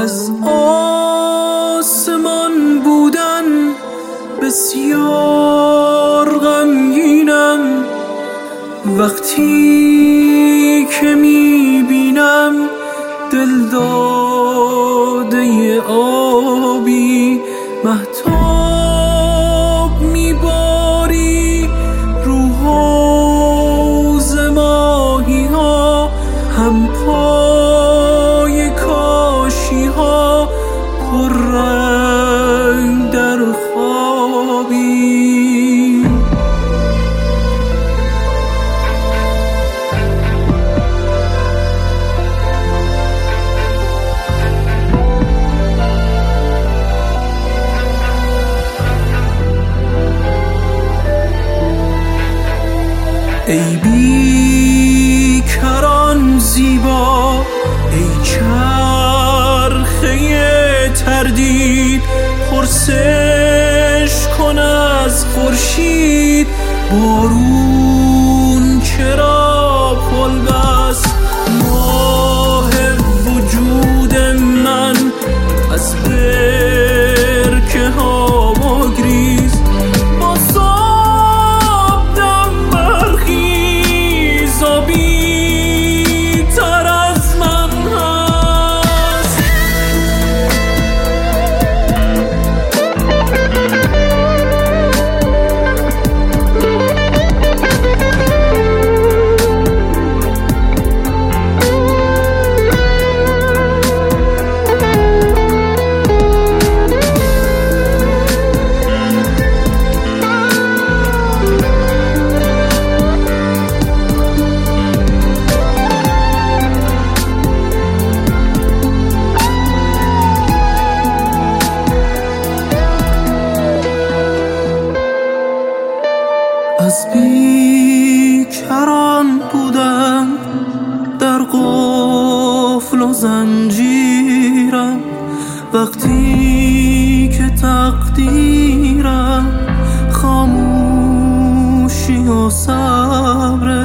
از آسمان بودن بسیار غمگینم، وقتی که میبینم دل داده آبی مهتاب میباری رو حوض ماهی ها، هم پای کاشی ها پررنگ در خوابی. ای بیکران زیبا، ای چرخه تردید، پرسش کن از خورشید بارون چرا پل بست. ماه وجود من از برکه ها بگریز، با صبح برخیز، آبی تر از من هست. از بیکران بودم در قفل و زنجیرم، وقتی که تقدیرم خاموشی و صبر